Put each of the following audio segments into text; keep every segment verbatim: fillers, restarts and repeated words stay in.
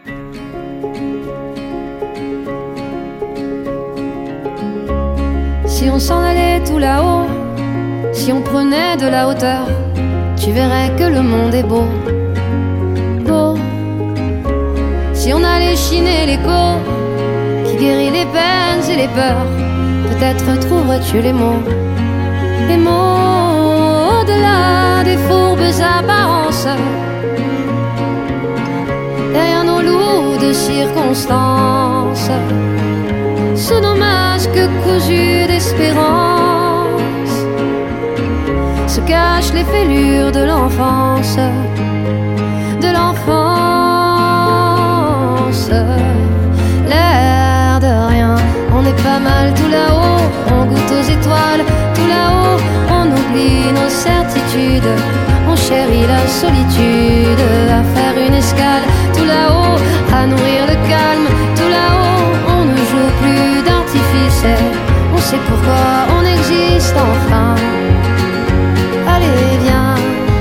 Si on s'en allait tout là-haut, si on prenait de la hauteur, tu verrais que le monde est beau, beau. Si on allait chiner l'écho qui guérit les peines et les peurs, peut-être trouverais-tu les mots, les mots au-delà des fourbes apparences, derrière nos lourdes circonstances, sous nos masques cousus d'espérance, se cachent les fêlures de l'enfance, de l'enfance. L'air de rien, on est pas mal tout là-haut, on goûte aux étoiles tout là-haut, on oublie nos certitudes, on chérit la solitude, à faire une escale tout là-haut, à nourrir le calme tout là-haut, on ne joue plus d'artifice, on sait pourquoi on existe enfin. Allez viens,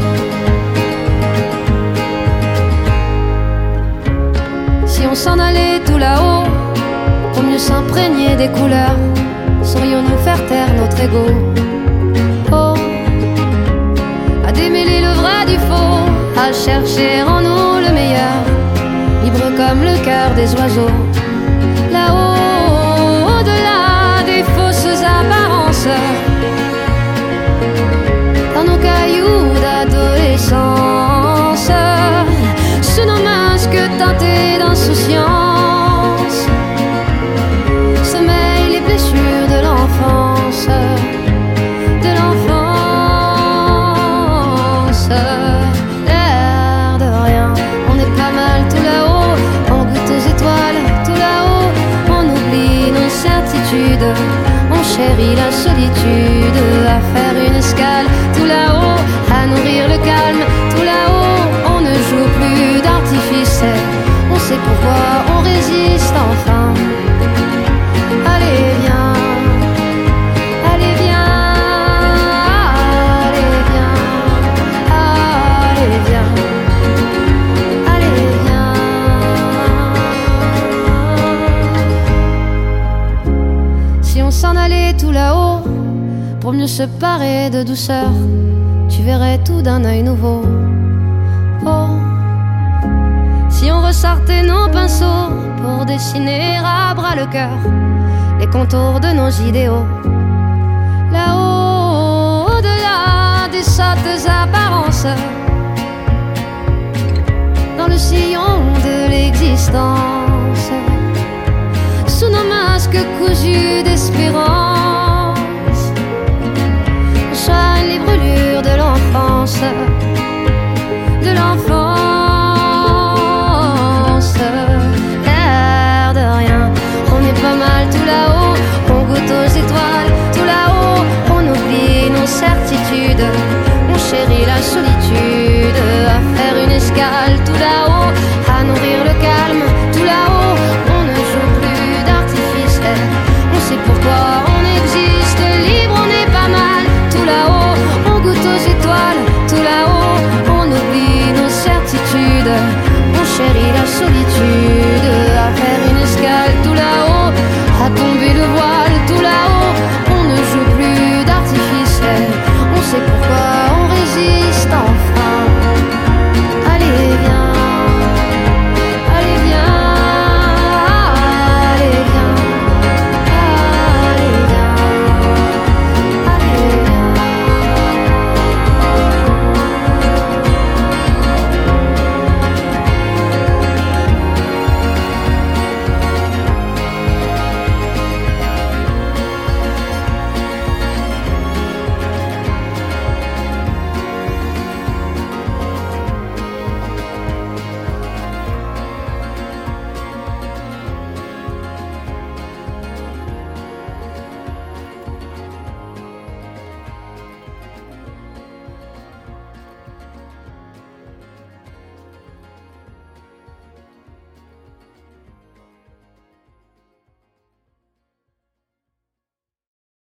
si on s'en allait tout là-haut, pour mieux s'imprégner des couleurs, saurions-nous faire taire notre ego? Oh, à démêler le vrai du faux, à chercher en nous le meilleur, libre comme le cœur des oiseaux, là-haut, au-delà des fausses apparences, dans nos cailloux d'adolescence, sous nos masques teintés d'insouciance, sommeillent les blessures de l'enfance, de l'enfance. L'air de rien, on est pas mal tout là-haut, on goûte aux étoiles tout là-haut, on oublie nos certitudes, on chérit la solitude, à faire une escale tout là-haut, à nourrir le calme tout là-haut, on ne joue plus d'artifice, on sait pourquoi on résiste enfin. Allez viens, allez viens, allez viens, allez viens, allez viens. Si on s'en allait tout là-haut, pour mieux se parer de douceur, tu verrais tout d'un œil nouveau. Oh, si on ressortait nos pinceaux pour dessiner à bras le cœur les contours de nos idéaux, là-haut, au-delà des sottes apparences, dans le sillon de l'existence, sous nos masques cousus d'espérance,